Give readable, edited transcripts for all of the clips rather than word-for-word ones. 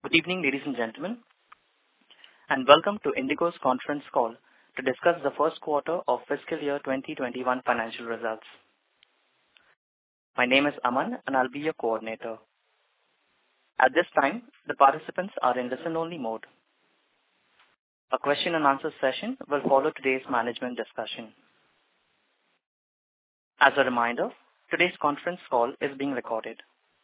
Good evening, ladies and gentlemen, and welcome to IndiGo's conference call to discuss the first quarter of fiscal year 2021 financial results. My name is Aman, and I'll be your coordinator. At this time, the participants are in listen-only mode. A question and answer session will follow today's management discussion. As a reminder, today's conference call is being recorded.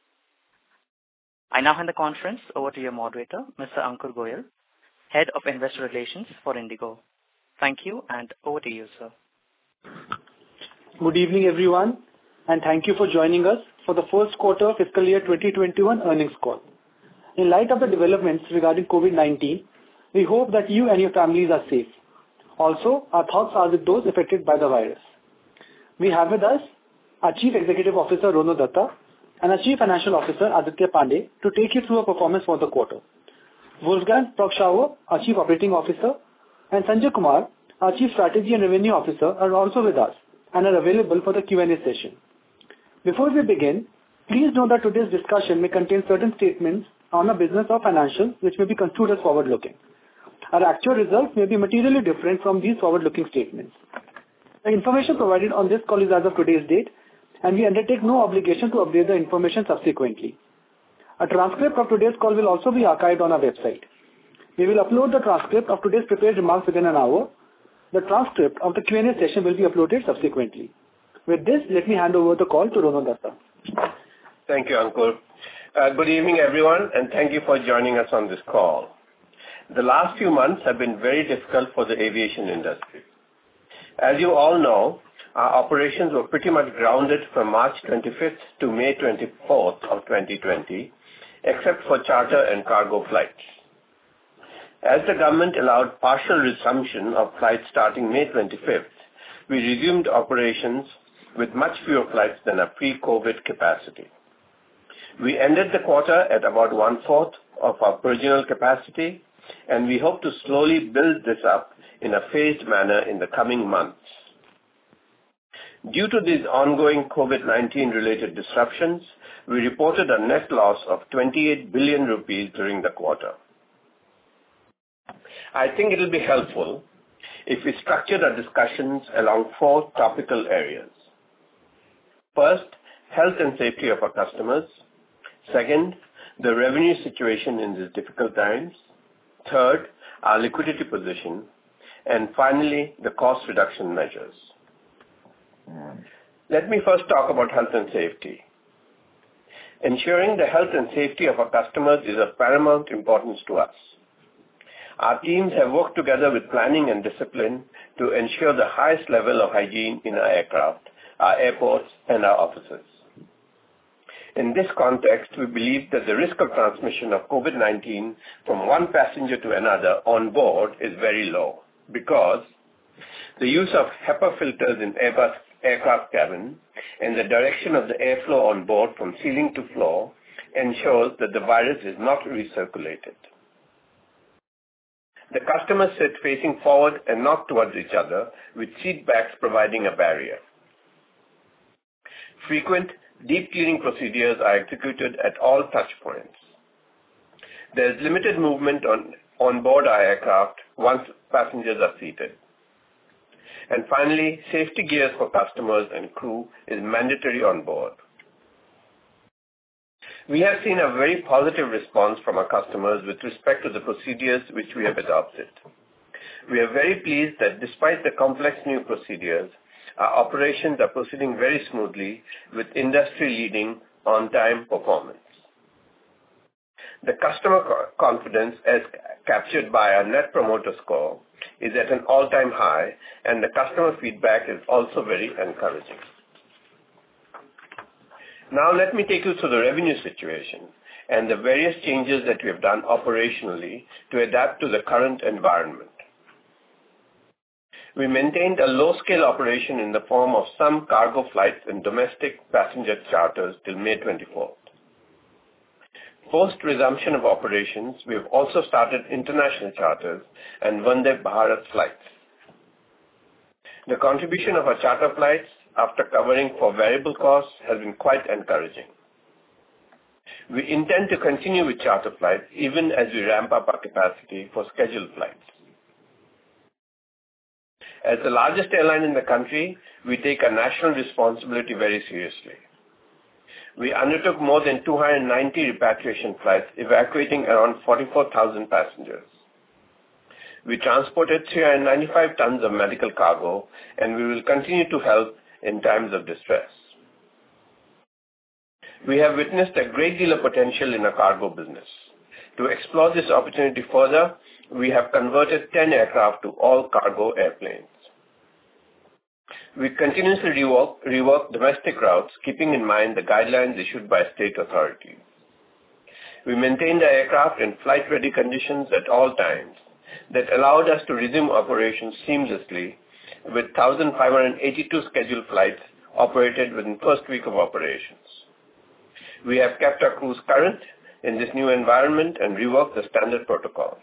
I now hand the conference over to your moderator, Mr. Ankur Goyal, Head of Investor Relations for IndiGo. Thank you, and over to you, sir. Good evening, everyone, and thank you for joining us for the first quarter fiscal year 2021 earnings call. In light of the developments regarding COVID-19, we hope that you and your families are safe. Also, our thoughts are with those affected by the virus. We have with us our Chief Executive Officer, Rono Dutta, and our Chief Financial Officer, Aditya Pande, to take you through our performance for the quarter. Wolfgang Prock-Schauer, our Chief Operating Officer, and Sanjay Kumar, our Chief Strategy and Revenue Officer, are also with us and are available for the Q&A session. Before we begin, please note that today's discussion may contain certain statements on our business or financials which may be construed as forward-looking. Our actual results may be materially different from these forward-looking statements. The information provided on this call is as of today's date, and we undertake no obligation to update the information subsequently. A transcript of today's call will also be archived on our website. We will upload the transcript of today's prepared remarks within an hour. The transcript of the Q&A session will be uploaded subsequently. With this, let me hand over the call to Rono Dutta. Thank you, Ankur. Good evening, everyone, and thank you for joining us on this call. The last few months have been very difficult for the aviation industry. As you all know, our operations were pretty much grounded from March 25th to May 24th of 2020, except for charter and cargo flights. As the government allowed partial resumption of flights starting May 25th, we resumed operations with much fewer flights than our pre-COVID capacity. We ended the quarter at about one-fourth of our original capacity, and we hope to slowly build this up in a phased manner in the coming months. Due to these ongoing COVID-19 related disruptions, we reported a net loss of 28 billion rupees during the quarter. I think it will be helpful if we structured our discussions along four topical areas. First, health and safety of our customers. Second, the revenue situation in these difficult times. Third, our liquidity position. And finally, the cost reduction measures. Let me first talk about health and safety. Ensuring the health and safety of our customers is of paramount importance to us. Our teams have worked together with planning and discipline to ensure the highest level of hygiene in our aircraft, our airports, and our offices. In this context, we believe that the risk of transmission of COVID-19 from one passenger to another on board is very low because the use of HEPA filters in Airbus aircraft cabin and the direction of the airflow on board from ceiling to floor ensures that the virus is not recirculated. The customers sit facing forward and not towards each other, with seat backs providing a barrier. Frequent deep cleaning procedures are executed at all touch points. There is limited movement on board our aircraft once passengers are seated. And finally, safety gears for customers and crew is mandatory on board. We have seen a very positive response from our customers with respect to the procedures which we have adopted. We are very pleased that despite the complex new procedures, our operations are proceeding very smoothly with industry-leading on-time performance. The customer confidence, as captured by our Net Promoter Score, is at an all-time high, and the customer feedback is also very encouraging. Now let me take you through the revenue situation and the various changes that we have done operationally to adapt to the current environment. We maintained a low-scale operation in the form of some cargo flights and domestic passenger charters till May 24th. Post-resumption of operations, we have also started international charters and Vande Bharat flights. The contribution of our charter flights after covering for variable costs has been quite encouraging. We intend to continue with charter flights even as we ramp up our capacity for scheduled flights. As the largest airline in the country, we take our national responsibility very seriously. We undertook more than 290 repatriation flights, evacuating around 44,000 passengers. We transported 395 tons of medical cargo, and we will continue to help in times of distress. We have witnessed a great deal of potential in our cargo business. To explore this opportunity further, we have converted 10 aircraft to all-cargo airplanes. We continuously rework domestic routes, keeping in mind the guidelines issued by state authorities. We maintain the aircraft in flight-ready conditions at all times that allowed us to resume operations seamlessly with 1,582 scheduled flights operated within the first week of operations. We have kept our crews current in this new environment and reworked the standard protocols.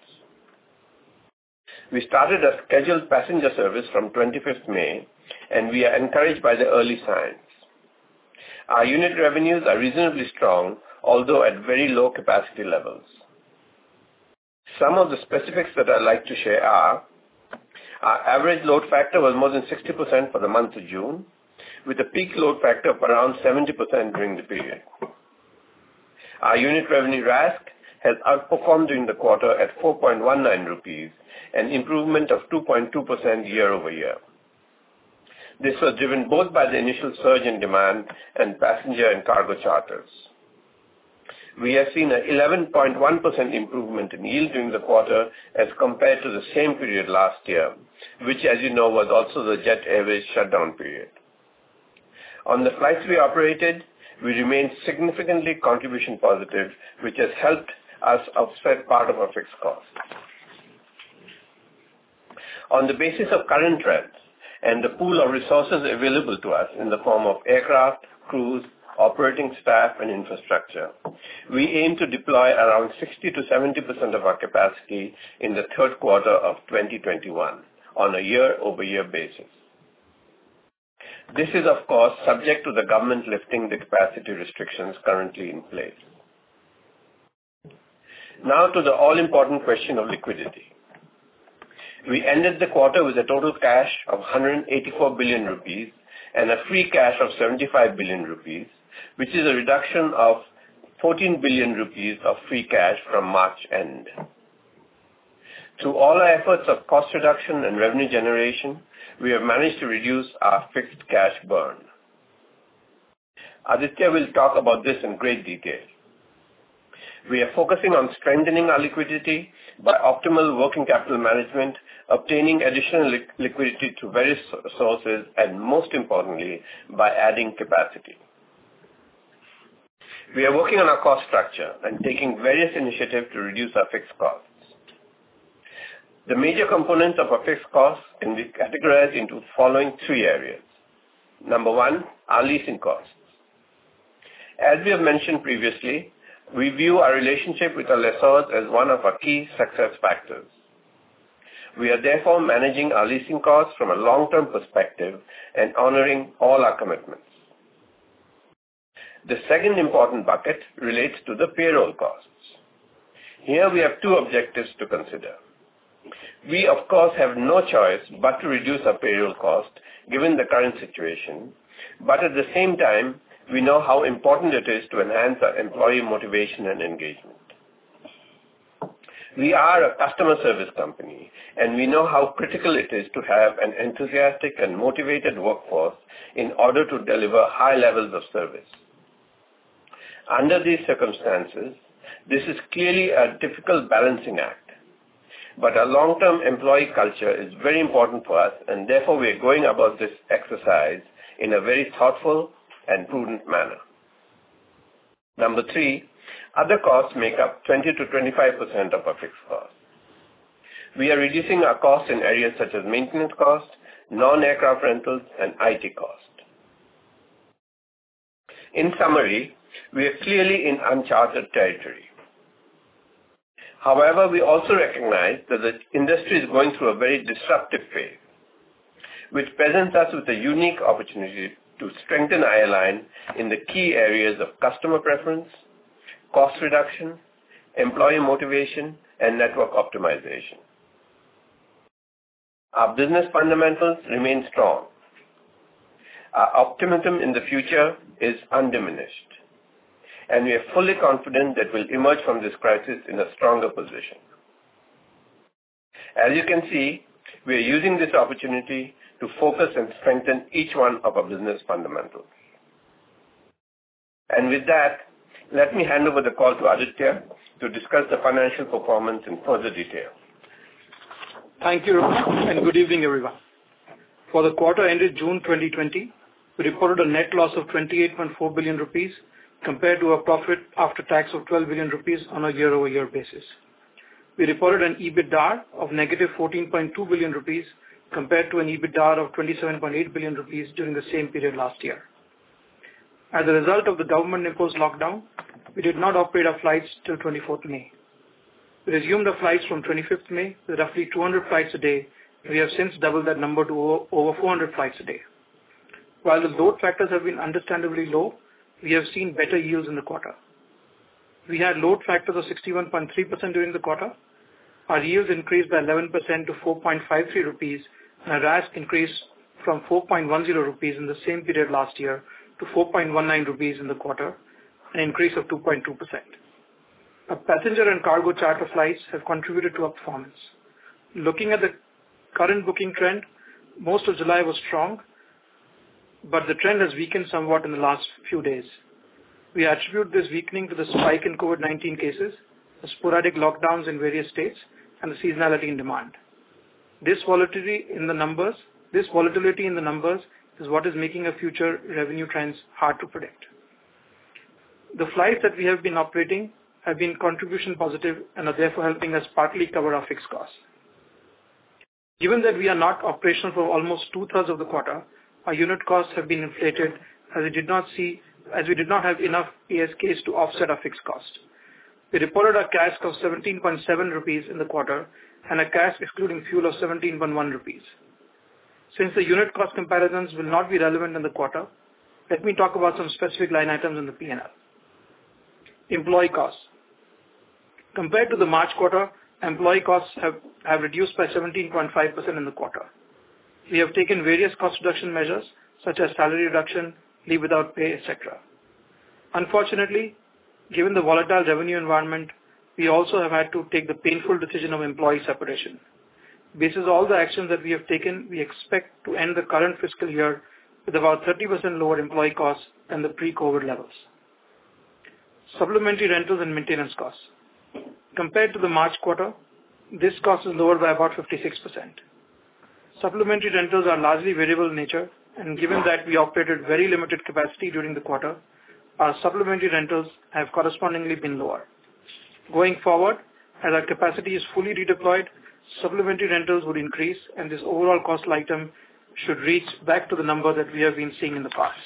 We started a scheduled passenger service from 25th May, and we are encouraged by the early signs. Our unit revenues are reasonably strong, although at very low capacity levels. Some of the specifics that I'd like to share are, our average load factor was more than 60% for the month of June, with a peak load factor of around 70% during the period. Our unit revenue RASK has outperformed during the quarter at 4.19 rupees, an improvement of 2.2% year over year. This was driven both by the initial surge in demand and passenger and cargo charters. We have seen an 11.1% improvement in yield during the quarter as compared to the same period last year, which, as you know, was also the Jet Airways shutdown period. On the flights we operated, we remained significantly contribution positive, which has helped us offset part of our fixed costs. On the basis of current trends and the pool of resources available to us in the form of aircraft, crews, operating staff, and infrastructure, we aim to deploy around 60 to 70% of our capacity in the third quarter of 2021 on a year-over-year basis. This is, of course, subject to the government lifting the capacity restrictions currently in place. Now to the all-important question of liquidity. We ended the quarter with a total cash of 184 billion rupees and a free cash of 75 billion rupees, which is a reduction of 14 billion rupees of free cash from March end. Through all our efforts of cost reduction and revenue generation, we have managed to reduce our fixed cash burn. Aditya will talk about this in great detail. We are focusing on strengthening our liquidity by optimal working capital management, obtaining additional liquidity through various sources, and most importantly, by adding capacity. We are working on our cost structure and taking various initiatives to reduce our fixed costs. The major components of our fixed costs can be categorized into the following three areas. Number one, our leasing costs. As we have mentioned previously, we view our relationship with our lessors as one of our key success factors. We are therefore managing our leasing costs from a long-term perspective and honoring all our commitments. The second important bucket relates to the payroll costs. Here we have two objectives to consider. We, of course, have no choice but to reduce our payroll cost given the current situation, but at the same time, we know how important it is to enhance our employee motivation and engagement. We are a customer service company, and we know how critical it is to have an enthusiastic and motivated workforce in order to deliver high levels of service. Under these circumstances, this is clearly a difficult balancing act. But our long-term employee culture is very important for us, and therefore we are going about this exercise in a very thoughtful and prudent manner. Number three, other costs make up 20 to 25% of our fixed costs. We are reducing our costs in areas such as maintenance costs, non-aircraft rentals, and IT costs. In summary, we are clearly in uncharted territory. However, we also recognize that the industry is going through a very disruptive phase, which presents us with a unique opportunity to strengthen our airline in the key areas of customer preference, cost reduction, employee motivation, and network optimization. Our business fundamentals remain strong. Our optimism in the future is undiminished, and we are fully confident that we'll emerge from this crisis in a stronger position. As you can see, we are using this opportunity to focus and strengthen each one of our business fundamentals. And with that, let me hand over the call to Aditya to discuss the financial performance in further detail. Thank you, Rohan, and good evening, everyone. For the quarter ended June 2020, we reported a net loss of 28.4 billion rupees compared to a profit after tax of 12 billion rupees on a year-over-year basis. We reported an EBITDA of negative 14.2 billion rupees compared to an EBITDA of 27.8 billion rupees during the same period last year. As a result of the government-imposed lockdown, we did not operate our flights till 24th May. We resumed our flights from 25th May with roughly 200 flights a day. We have since doubled that number to over 400 flights a day. While the load factors have been understandably low, we have seen better yields in the quarter. We had load factors of 61.3% during the quarter. Our yields increased by 11% to 4.53 rupees, and our RASK increased from 4.10 rupees in the same period last year to 4.19 rupees in the quarter, an increase of 2.2%. Our passenger and cargo charter flights have contributed to our performance. Looking at the current booking trend, most of July was strong, but the trend has weakened somewhat in the last few days. We attribute this weakening to the spike in COVID-19 cases, the sporadic lockdowns in various states, and the seasonality in demand. This volatility in the numbers is what is making our future revenue trends hard to predict. The flights that we have been operating have been contribution positive and are therefore helping us partly cover our fixed costs. Given that we are not operational for almost 2/3 of the quarter, our unit costs have been inflated as we did not have enough ASKs to offset our fixed cost. We reported a CASK of 17.7 rupees in the quarter and a CASK excluding fuel of 17.1 rupees. Since the unit cost comparisons will not be relevant in the quarter, let me talk about some specific line items in the P&L. Employee costs. Compared to the March quarter, employee costs have reduced by 17.5% in the quarter. We have taken various cost reduction measures such as salary reduction, leave without pay, etc. Unfortunately, given the volatile revenue environment, we also have had to take the painful decision of employee separation. Based on all the actions that we have taken, we expect to end the current fiscal year with about 30% lower employee costs than the pre-COVID levels. Supplementary rentals and maintenance costs. Compared to the March quarter, this cost is lower by about 56%. Supplementary rentals are largely variable in nature, and given that we operated very limited capacity during the quarter, our supplementary rentals have correspondingly been lower. Going forward, as our capacity is fully redeployed, supplementary rentals would increase, and this overall cost item should reach back to the number that we have been seeing in the past.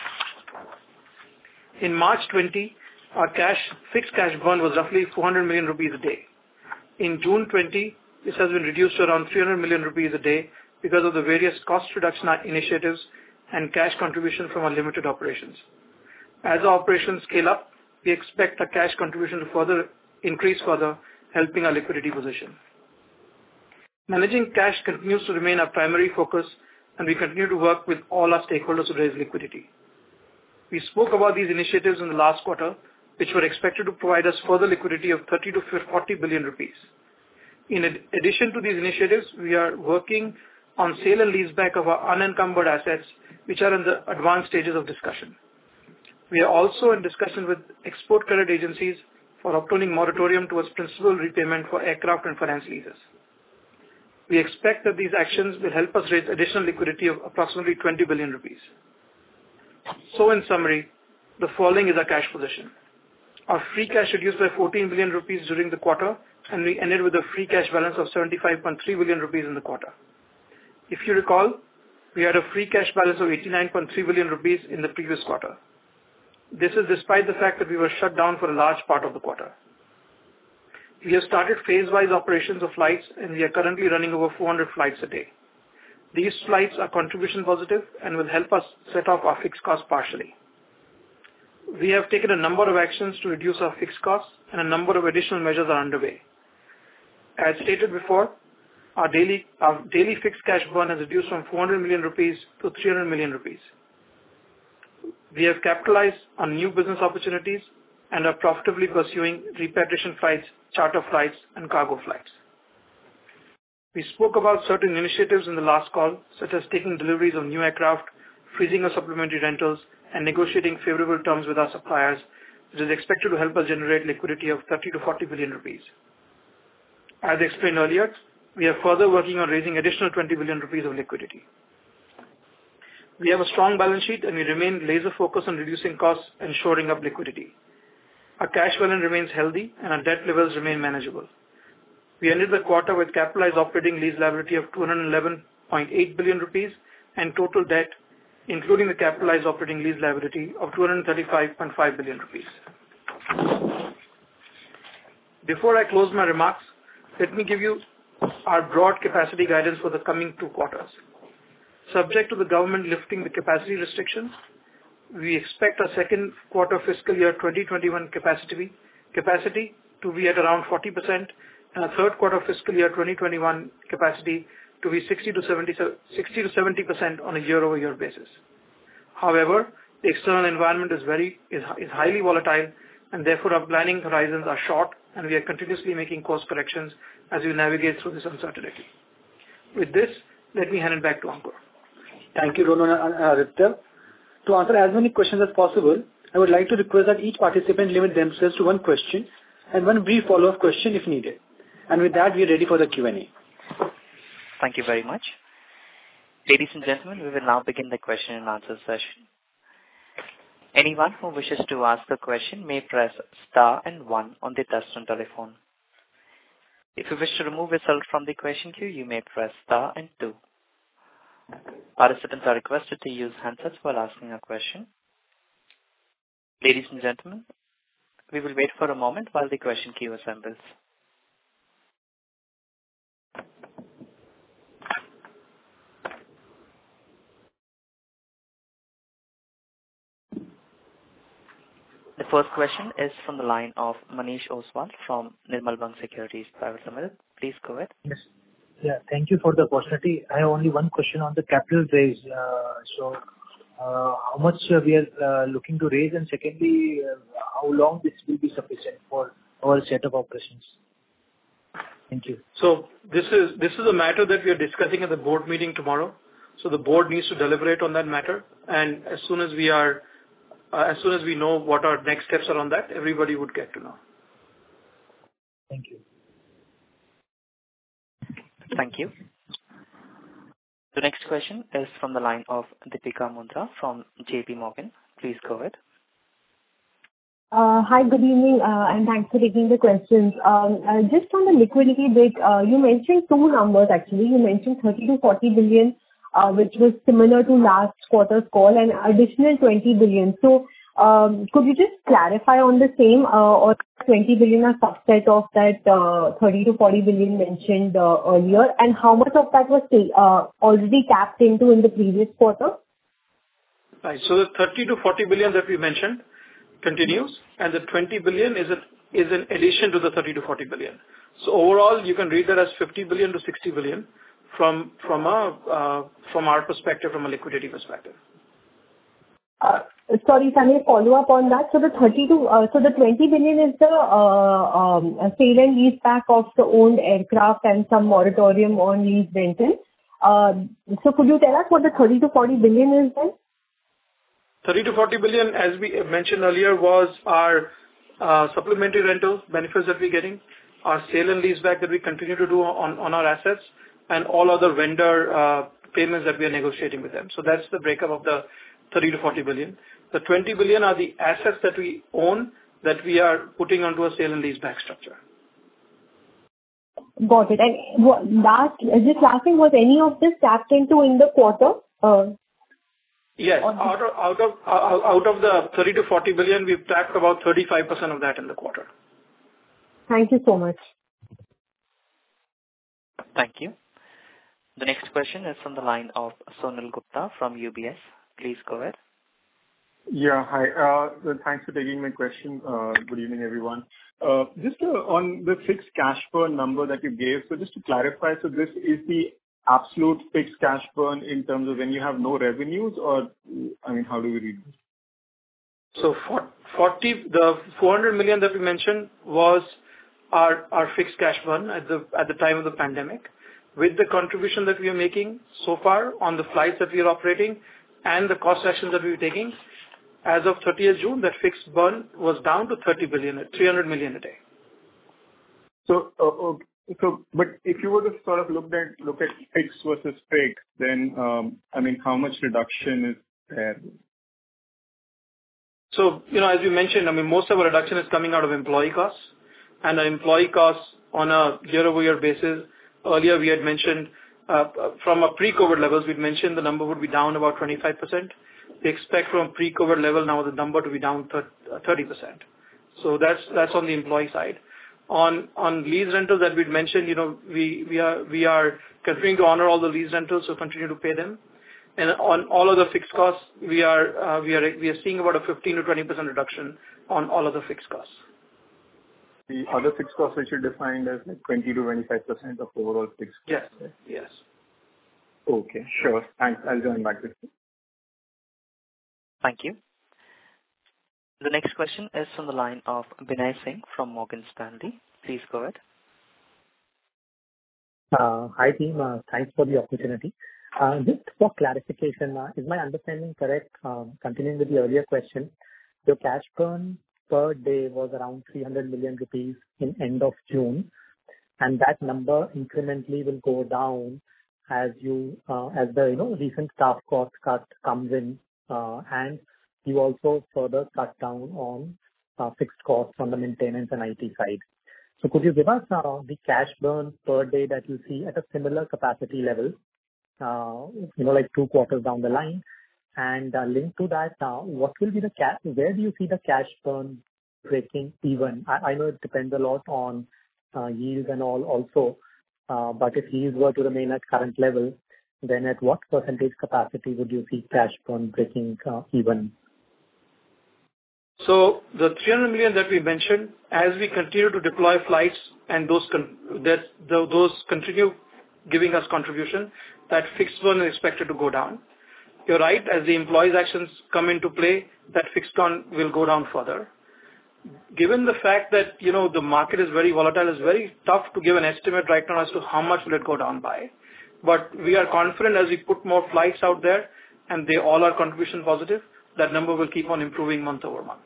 In March 20, our fixed cash burn was roughly 400 million rupees a day. In June 20, this has been reduced to around 300 million rupees a day because of the various cost reduction initiatives and cash contribution from our limited operations. As our operations scale up, we expect our cash contribution to increase further, helping our liquidity position. Managing cash continues to remain our primary focus, and we continue to work with all our stakeholders to raise liquidity. We spoke about these initiatives in the last quarter, which were expected to provide us further liquidity of 30 to 40 billion rupees. In addition to these initiatives, we are working on sale and leaseback of our unencumbered assets, which are in the advanced stages of discussion. We are also in discussion with export credit agencies for obtaining moratorium towards principal repayment for aircraft and finance leases. We expect that these actions will help us raise additional liquidity of approximately 20 billion rupees. So in summary, the following is our cash position. Our free cash reduced by 14 billion rupees during the quarter, and we ended with a free cash balance of 75.3 billion rupees in the quarter. If you recall, we had a free cash balance of 89.3 billion rupees in the previous quarter. This is despite the fact that we were shut down for a large part of the quarter. We have started phase-wise operations of flights, and we are currently running over 400 flights a day. These flights are contribution positive and will help us set off our fixed costs partially. we have taken a number of actions to reduce our fixed costs, and a number of additional measures are underway. As stated before, our daily fixed cash burn has reduced from 400 million rupees to 300 million rupees. We have capitalized on new business opportunities and are profitably pursuing repatriation flights, charter flights, and cargo flights. We spoke about certain initiatives in the last call, such as taking deliveries of new aircraft, freezing of supplementary rentals, and negotiating favorable terms with our suppliers, which is expected to help us generate liquidity of 30 to 40 billion rupees. As explained earlier, we are further working on raising additional 20 billion rupees of liquidity. We have a strong balance sheet and we remain laser focused on reducing costs and shoring up liquidity. Our cash balance remains healthy and our debt levels remain manageable. We ended the quarter with capitalized operating lease liability of 211.8 billion rupees and total debt, including the capitalized operating lease liability of 235.5 billion rupees. Before I close my remarks, let me give you our broad capacity guidance for the coming 2 quarters. Subject to the government lifting the capacity restrictions, we expect our second quarter fiscal year 2021 capacity to be at around 40% and our third quarter fiscal year 2021 capacity to be 60 to 70% on a year-over-year basis. However, the external environment is highly volatile, and therefore our planning horizons are short, and we are continuously making course corrections as we navigate through this uncertainty. With this, let me hand it back to Ankur. Thank you, Rono and Aditya. To answer as many questions as possible, I would like to request that each participant limit themselves to one question and one brief follow-up question if needed. And with that, we are ready for the Q&A. Thank you very much. Ladies and gentlemen, we will now begin the question and answer session. Anyone who wishes to ask a question may press star and 1 on the touchtone telephone. If you wish to remove yourself from the question queue, you may press star and 2. Participants are requested to use handsets while asking a question. Ladies and gentlemen, we will wait for a moment while the question queue assembles. The first question is from the line of Manish Oswal from Nirmal Bang Securities Private Limited. Please go ahead. Yes. Yeah, thank you for the opportunity. I have only one question on the capital raise. How much we are looking to raise, and secondly, how long this will be sufficient for our set of operations? Thank you. So this is a matter that we are discussing at the board meeting tomorrow. So the board needs to deliberate on that matter, and as soon as we know what our next steps are on that, everybody would get to know. Thank you. Thank you. The next question is from the line of Deepika Mundra from JP Morgan. Please go ahead. Hi, good evening, and thanks for taking the questions. Just on the liquidity bit, you mentioned 2 numbers actually. You mentioned 30 to 40 billion, which was similar to last quarter's call, and additional 20 billion. So, could you just clarify on the same, or 20 billion a subset of that 30 to 40 billion mentioned earlier, and how much of that was already tapped into in the previous quarter? Right. So the 30 to 40 billion that we mentioned continues, and the 20 billion is an addition to the 30 to 40 billion. So overall, you can read that as 50 billion to 60 billion from our perspective, from a liquidity perspective. Sorry, can I follow up on that? So the 20 billion is the sale and lease back of the owned aircraft and some moratorium on lease rental. So could you tell us what the 30 to 40 billion is then? 30 to 40 billion, as we mentioned earlier, was our supplementary rental benefits that we're getting, our sale and lease back that we continue to do on our assets, and all other vendor payments that we are negotiating with them. So that's the breakup of the 30 to 40 billion. The 20 billion are the assets that we own that we are putting onto a sale and lease back structure. Got it. And last thing, was any of this tapped into in the quarter? Yes. Out of the 30 to 40 billion, we've tapped about 35% of that in the quarter. Thank you so much. Thank you. The next question is from the line of Sonal Gupta from UBS. Please go ahead. Yeah. Hi. Thanks for taking my question. Good evening, everyone. Just on the fixed cash burn number that you gave, so just to clarify, so this is the absolute fixed cash burn in terms of when you have no revenues, or, I mean, how do we read this? So the 400 million that we mentioned was our fixed cash burn at the time of the pandemic. With the contribution that we are making so far on the flights that we are operating and the cost actions that we are taking, as of 30th June, that fixed burn was down to 300 million a day. So, but if you were to sort of look at fixed versus fixed, then, I mean, how much reduction is there? So, as you mentioned, I mean, most of our reduction is coming out of employee costs. And the employee costs on a year-over-year basis, earlier we had mentioned, from a pre-COVID levels, we'd mentioned the number would be down about 25%. We expect from pre-COVID level now the number to be down 30%. So that's on the employee side. On lease rentals that we'd mentioned, we are continuing to honor all the lease rentals, so continue to pay them. And on all of the fixed costs, we are seeing about a 15 to 20% reduction on all of the fixed costs. The other fixed costs which are defined as like 20 to 25% of overall fixed costs. Yes. Right? Yes. Okay, sure. Thanks. I'll join back with you. Thank you. The next question is from the line of Binay Singh from Morgan Stanley. Please go ahead. Hi, team. Thanks for the opportunity. Just for clarification, is my understanding correct? Continuing with the earlier question, your cash burn per day was around 300 million rupees in end of June, and that number incrementally will go down as the recent staff cost cut comes in, and you also further cut down on fixed costs on the maintenance and IT side. So could you give us the cash burn per day that you see at a similar capacity level, like 2 quarters down the line? And linked to that, what will be the where do you see the cash burn breaking even? I know it depends a lot on yields and all also, but if yields were to remain at current level, then at what percentage capacity would you see cash burn breaking even? So the 300 million that we mentioned, as we continue to deploy flights and those continue giving us contribution, that fixed burn is expected to go down. You're right, as the employees' actions come into play, that fixed burn will go down further. Given the fact that, the market is very volatile, it's very tough to give an estimate right now as to how much will it go down by. But we are confident as we put more flights out there and they all are contribution positive, that number will keep on improving month over month.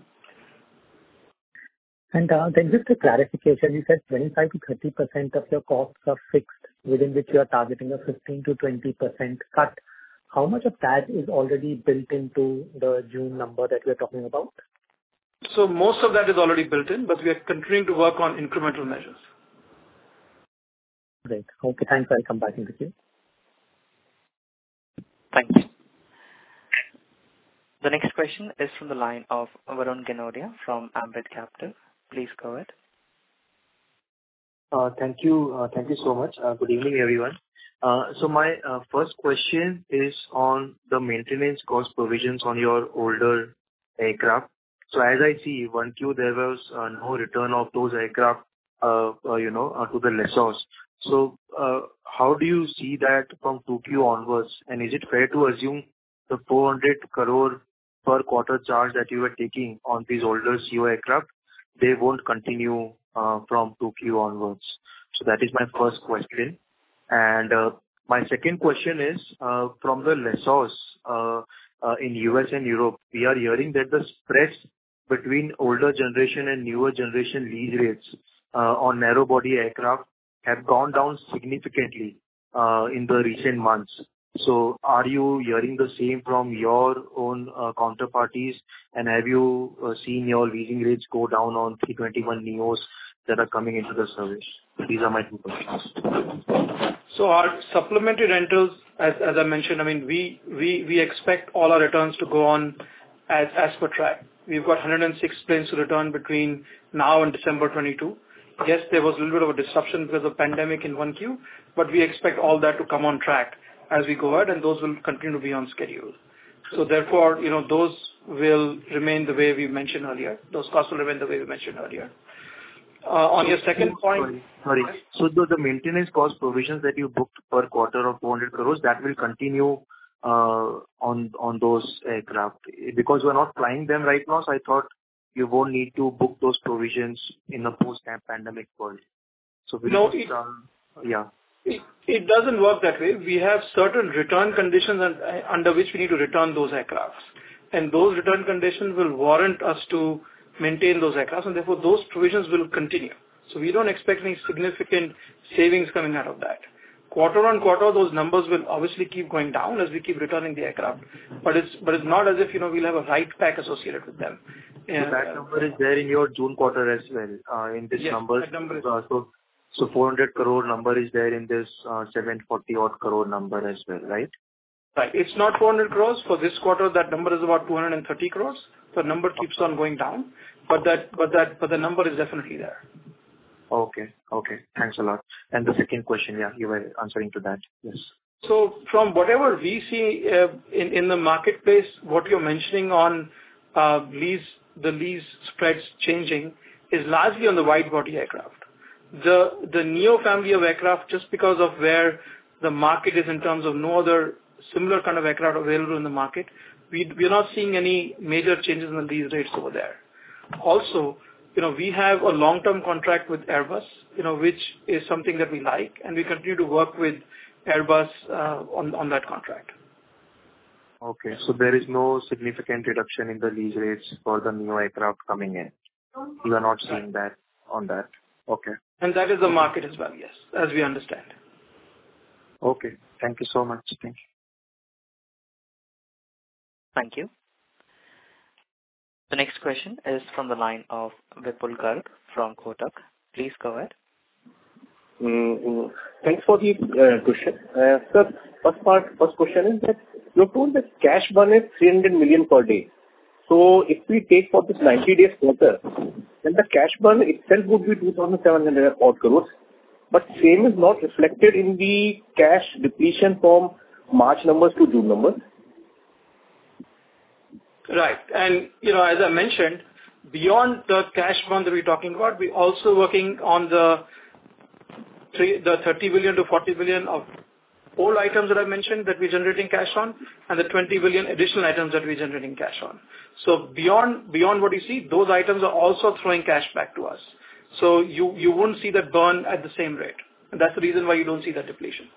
And then just a clarification, you said 25 to 30% of your costs are fixed, within which you are targeting a 15 to 20% cut. How much of that is already built into the June number that we are talking about? So most of that is already built in, but we are continuing to work on incremental measures. Great. Okay, thanks. I'll come back in the queue. Thank you. The next question is from the line of Varun Ginodia from Ambit Capital. Please go ahead. Thank you. Thank you so much. Good evening, everyone. So my first question is on the maintenance cost provisions on your older aircraft. So as I see, 1Q, there was no return of those aircraft, to the lessors. So how do you see that from 2Q onwards? And is it fair to assume the 400 crore per quarter charge that you were taking on these older CO aircraft, they won't continue from 2Q onwards? So that is my first question. And my second question is, from the lessors in US and Europe, we are hearing that the spreads between older generation and newer generation lease rates on narrow body aircraft have gone down significantly in the recent months. So are you hearing the same from your own counterparties, and have you seen your leasing rates go down on 321 NEOs that are coming into the service? These are my two questions. So our supplementary rentals, as I mentioned, I mean, we expect all our returns to go on as per track. We've got 106 planes to return between now and December 22. Yes, there was a little bit of a disruption because of pandemic in 1Q, but we expect all that to come on track as we go ahead, and those will continue to be on schedule. So therefore, those will remain the way we mentioned earlier. Those costs will remain the way we mentioned earlier. On your second point... Sorry. So the maintenance cost provisions that you booked per quarter of 400 crores, that will continue on those aircraft? Because we're not flying them right now, so I thought you won't need to book those provisions in a post-pandemic world. So It doesn't work that way. We have certain return conditions under which we need to return those aircrafts. And those return conditions will warrant us to maintain those aircrafts, and therefore those provisions will continue. So we don't expect any significant savings coming out of that. Quarter on quarter, those numbers will obviously keep going down as we keep returning the aircraft. But it's not as if, we'll have a write back associated with them. So that number is there in your June quarter as well, in this numbers. That number is So 400 crore number is there in this 740 odd crore number as well, right? Right. It's not 400 crores. For this quarter, that number is about 230 crores. The number keeps on going down, but the number is definitely there. Okay. Thanks a lot. And the second question, you were answering to that. Yes. So from whatever we see in the marketplace, what you're mentioning on the lease spreads changing is largely on the wide body aircraft. The Neo family of aircraft, just because of where the market is in terms of no other similar kind of aircraft available in the market, we're not seeing any major changes in the lease rates over there. Also, we have a long-term contract with Airbus, which is something that we like, and we continue to work with Airbus on that contract. Okay, so there is no significant reduction in the lease rates for the Neo aircraft coming in. You are not seeing that on that. Okay. And that is the market as well, yes, as we understand. Okay. Thank you so much. Thank you. Thank you. The next question is from the line of Vipul Garg from Kotak. Please go ahead. Thanks for the question. Sir, first question is that you told that cash burn is 300 million per day. So if we take for this 90 days quarter, then the cash burn itself would be 2,700 odd crores. But same is not reflected in the cash depletion from March numbers to June numbers. Right. And, as I mentioned, beyond the cash burn that we're talking about, we're also working on the 30 billion to 40 billion of old items that I mentioned that we're generating cash on, and the 20 billion additional items that we're generating cash on. So beyond what you see, those items are also throwing cash back to us. So you won't see that burn at the same rate. And that's the reason why you don't see that depletion.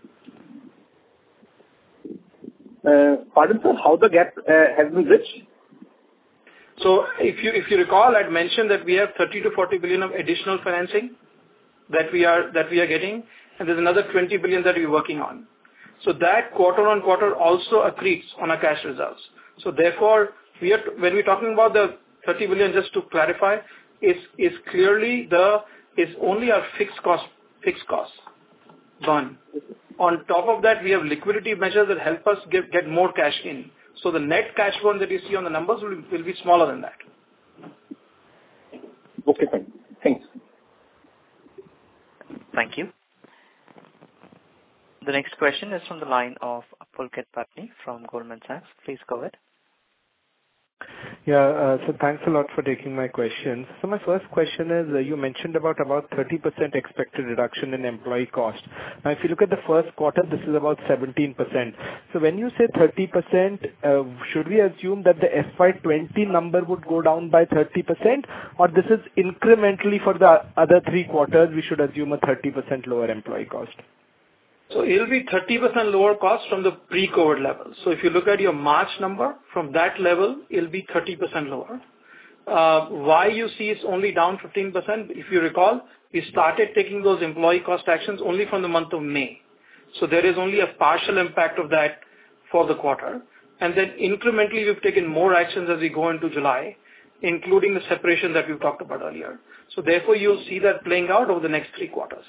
Pardon, sir, how the gap has been bridged? So if you recall, I'd mentioned that we have 30 to 40 billion of additional financing that we are getting, and there's another 20 billion that we're working on. So that quarter on quarter also accretes on our cash results. So therefore, when we're talking about the 30 billion, just to clarify, is clearly is only our fixed cost burn. On top of that, we have liquidity measures that help us get more cash in. So the net cash burn that you see on the numbers will be smaller than that. Okay, fine. Thanks. Thank you. The next question is from the line of Pulkit Patni from Goldman Sachs. Please go ahead. So thanks a lot for taking my questions. So my first question is, you mentioned about 30% expected reduction in employee cost. Now, if you look at the first quarter, this is about 17%. So when you say 30%, should we assume that the FY20 number would go down by 30%, or this is incrementally for the other 3 quarters, we should assume a 30% lower employee cost? So it'll be 30% lower cost from the pre-COVID level. So if you look at your March number, from that level, it'll be 30% lower. Why you see it's only down 15%? If you recall, we started taking those employee cost actions only from the month of May. So there is only a partial impact of that for the quarter. And then incrementally, we've taken more actions as we go into July, including the separation that we've talked about earlier. So therefore, you'll see that playing out over the next 3 quarters.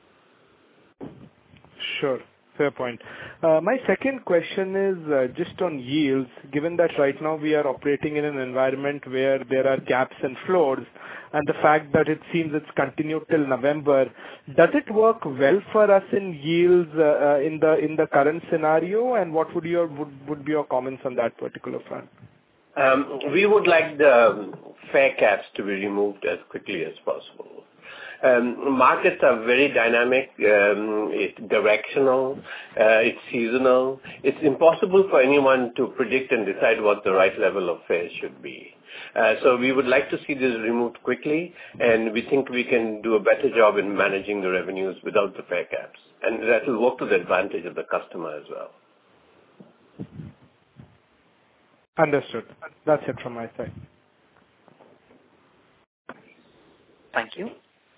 Sure. Fair point. My second question is just on yields. Given that right now we are operating in an environment where there are caps and floors, and the fact that it seems it's continued till November, does it work well for us in yields in the current scenario? And what would be your comments on that particular front? We would like the fare caps to be removed as quickly as possible. Markets are very dynamic, it's directional, it's seasonal. It's impossible for anyone to predict and decide what the right level of fare should be. So we would like to see this removed quickly, and we think we can do a better job in managing the revenues without the fare caps. And that will work to the advantage of the customer as well. Understood. That's it from my side. Thank you.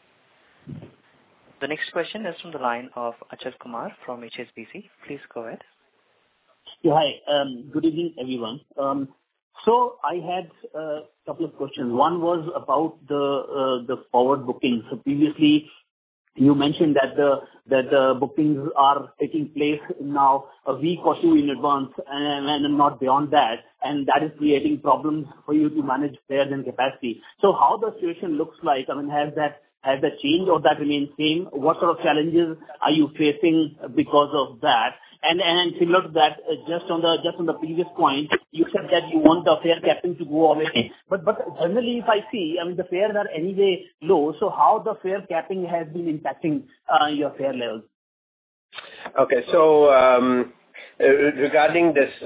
The next question is from the line of Achal Kumar from HSBC. Please go ahead. Yeah, hi. Good evening, everyone. So I had a couple of questions. One was about the forward bookings. So previously, you mentioned that the bookings are taking place now a week or two in advance and not beyond that, and that is creating problems for you to manage fares and capacity. So how the situation looks like? I mean, has that changed or that remains same? What sort of challenges are you facing because of that? And similar to that, just on the previous point, you said that you want the fare capping to go away. But generally, if I see, I mean, the fares are anyway low. So how the fare capping has been impacting your fare levels? Okay, so regarding this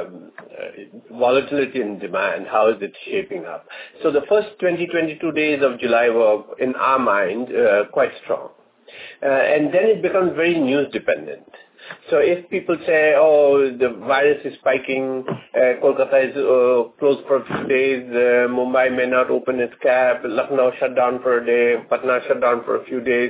volatility in demand, how is it shaping up? So the first 22 days of July were, in our mind, quite strong. And then it becomes very news dependent. So if people say, oh, the virus is spiking, Kolkata is closed for a few days, Mumbai may not open its cap, Lucknow shut down for a day, Patna shut down for a few days,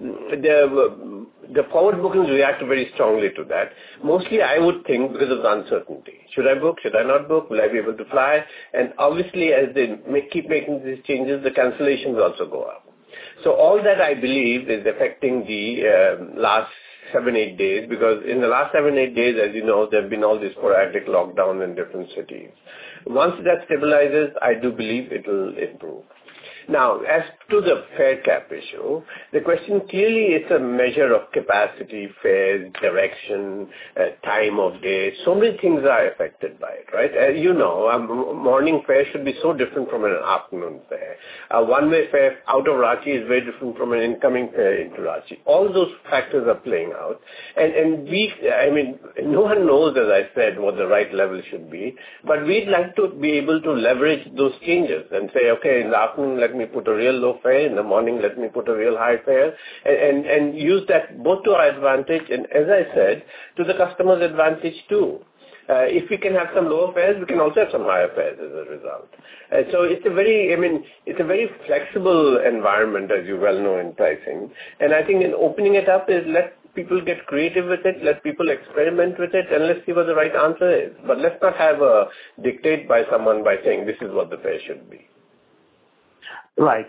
the forward bookings react very strongly to that. Mostly, I would think, because of the uncertainty. Should I book? Should I not book? Will I be able to fly? And obviously, as they keep making these changes, the cancellations also go up. So all that, I believe, is affecting the last 7-8 days, because in the last 7-8 days, as you know, there have been all these sporadic lockdowns in different cities. Once that stabilizes, I do believe it will improve. Now, as to the fare cap issue, the question clearly is a measure of capacity, fares, direction, time of day. So many things are affected by it, right? As you know, a morning fare should be so different from an afternoon fare. A one-way fare out of Ranchi is very different from an incoming fare into Ranchi. All those factors are playing out. And no one knows, as I said, what the right level should be. But we'd like to be able to leverage those changes and say, okay, in the afternoon, let me put a real low fare. In the morning, let me put a real high fare. And use that both to our advantage and, as I said, to the customer's advantage too. If we can have some lower fares, we can also have some higher fares as a result. So it's a very flexible environment, as you well know, in pricing. And I think in opening it up is let people get creative with it, let people experiment with it, and let's see what the right answer is. But let's not have a dictate by someone by saying this is what the fare should be. Right.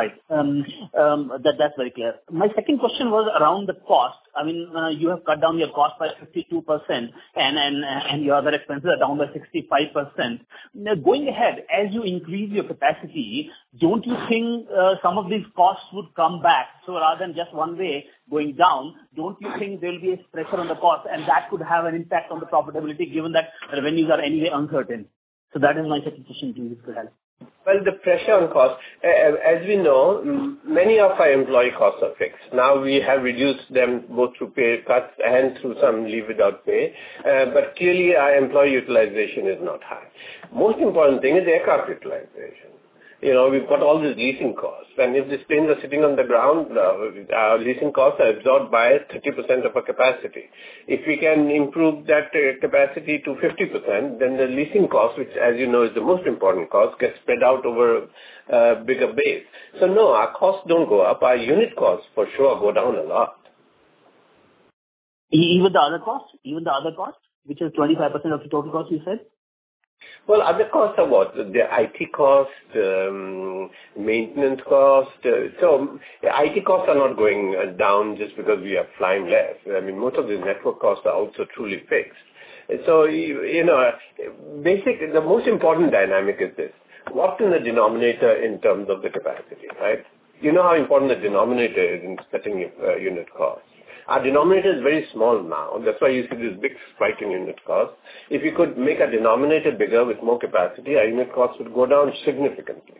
That's very clear. My second question was around the cost. I mean, you have cut down your cost by 52%, and your other expenses are down by 65%. Now, going ahead, as you increase your capacity, don't you think some of these costs would come back? So rather than just one way going down, don't you think there will be a pressure on the cost, and that could have an impact on the profitability, given that revenues are anyway uncertain? So that is my second question to you, if you could help. Well, the pressure on cost, as we know, many of our employee costs are fixed. Now we have reduced them both through pay cuts and through some leave without pay, but clearly our employee utilization is not high. Most important thing is aircraft utilization. You know, we've got all these leasing costs, and if these planes are sitting on the ground, our leasing costs are absorbed by 30% of our capacity. If we can improve that capacity to 50%, then the leasing cost, which as you know is the most important cost, gets spread out over a bigger base. So no, our costs don't go up. Our unit costs for sure go down a lot. Even the other costs, which is 25% of the total cost, you said? Well, other costs are what? The IT cost, maintenance cost. So IT costs are not going down just because we are flying less. I mean, most of these network costs are also truly fixed. So, the most important dynamic is this. what's in the denominator in terms of the capacity, right? You know how important the denominator is in setting unit costs. Our denominator is very small now. That's why you see this big spike in unit costs. If you could make a denominator bigger with more capacity, our unit costs would go down significantly.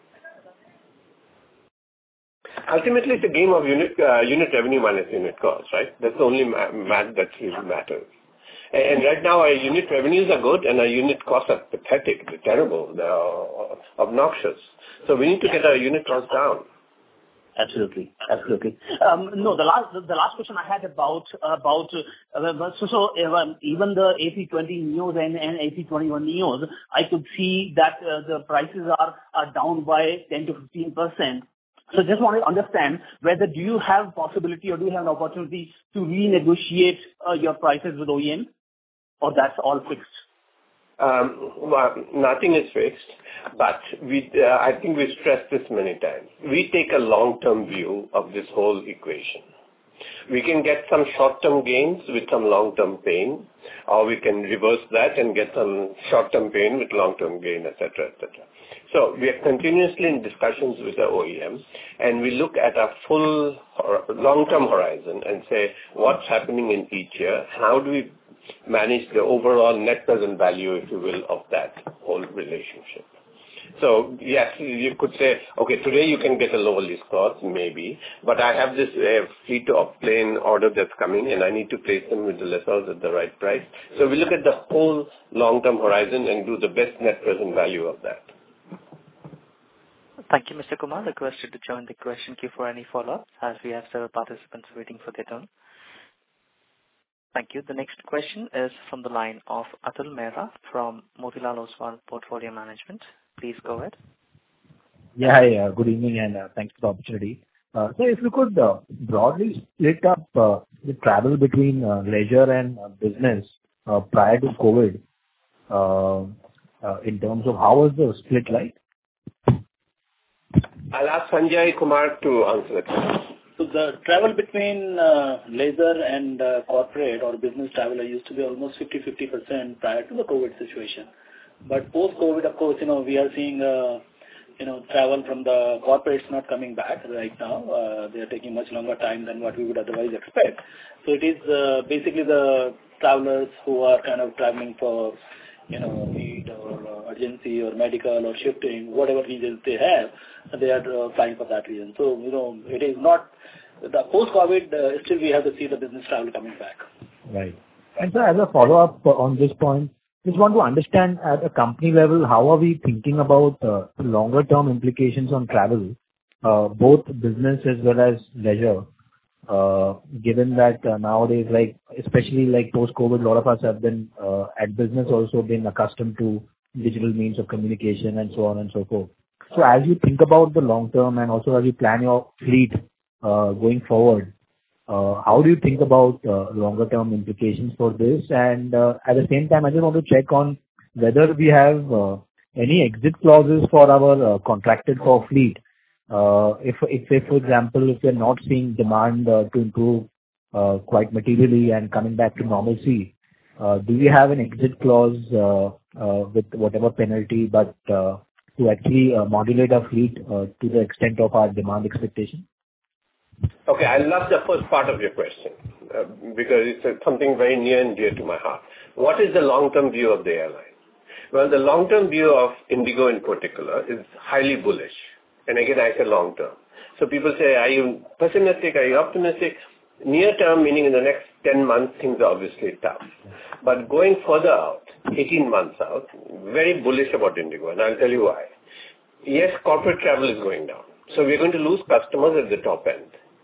Ultimately, it's a game of unit revenue minus unit cost, right? That's the only math that really matters. And right now, our unit revenues are good, and our unit costs are pathetic. They're terrible. They're obnoxious. So we need to get our unit costs down. Absolutely. No, the last question I had about even the A320 Neos and A321 Neos, I could see that the prices are down by 10 to 15%. So just want to understand whether do you have possibility or do you have an opportunity to renegotiate your prices with OEM, or that's all fixed? Well, nothing is fixed, but I think we've stressed this many times. We take a long-term view of this whole equation. We can get some short-term gains with some long-term pain, or we can reverse that and get some short-term pain with long-term gain, etc., etc. So we are continuously in discussions with the OEM, and we look at a full long-term horizon and say what's happening in each year, how do we manage the overall net present value, if you will, of that whole relationship. So yes, you could say, okay, today you can get a lower lease cost, maybe, but I have this fleet of plane order that's coming, and I need to place them with the lessors at the right price. So we look at the whole long-term horizon and do the best net present value of that. Thank you, Mr. Kumar. Requested to join the question queue for any follow-up, as we have several participants waiting for their turn. Thank you. The next question is from the line of Atul Mehra from Motilal Oswal Portfolio Management. Please go ahead. Yeah, hi, good evening, and thanks for the opportunity. So if you could broadly split up the travel between leisure and business prior to COVID, in terms of how was the split like? I'll ask Sanjay Kumar to answer that question. So the travel between leisure and corporate or business traveler used to be almost 50% prior to the COVID situation. But post-COVID, of course, we are seeing, travel from the corporates not coming back right now. They are taking much longer time than what we would otherwise expect. So it is basically the travelers who are kind of traveling for, need or urgency or medical or shifting, whatever reasons they have, they are flying for that reason. So, it is not the post-COVID, still we have to see the business travel coming back. Right. And so as a follow-up on this point, just want to understand at a company level, how are we thinking about longer-term implications on travel, both business as well as leisure, given that nowadays, especially post-COVID, a lot of us have been at business also been accustomed to digital means of communication and so on and so forth. So as you think about the long term and also as you plan your fleet going forward, how do you think about longer term implications for this? And at the same time, I just want to check on whether we have any exit clauses for our contracted for fleet. If for example, if we're not seeing demand to improve quite materially and coming back to normalcy, do we have an exit clause with whatever penalty, but to actually modulate our fleet to the extent of our demand expectation? Okay, I love the first part of your question because it's something very near and dear to my heart. What is the long-term view of the airline? Well, the long-term view of Indigo in particular is highly bullish. And again, I say long-term. So people say, are you pessimistic? Are you optimistic? Near-term, meaning in the next 10 months, things are obviously tough. But going further out, 18 months out, very bullish about Indigo, and I'll tell you why. Yes, corporate travel is going down. So we're going to lose customers at the top end.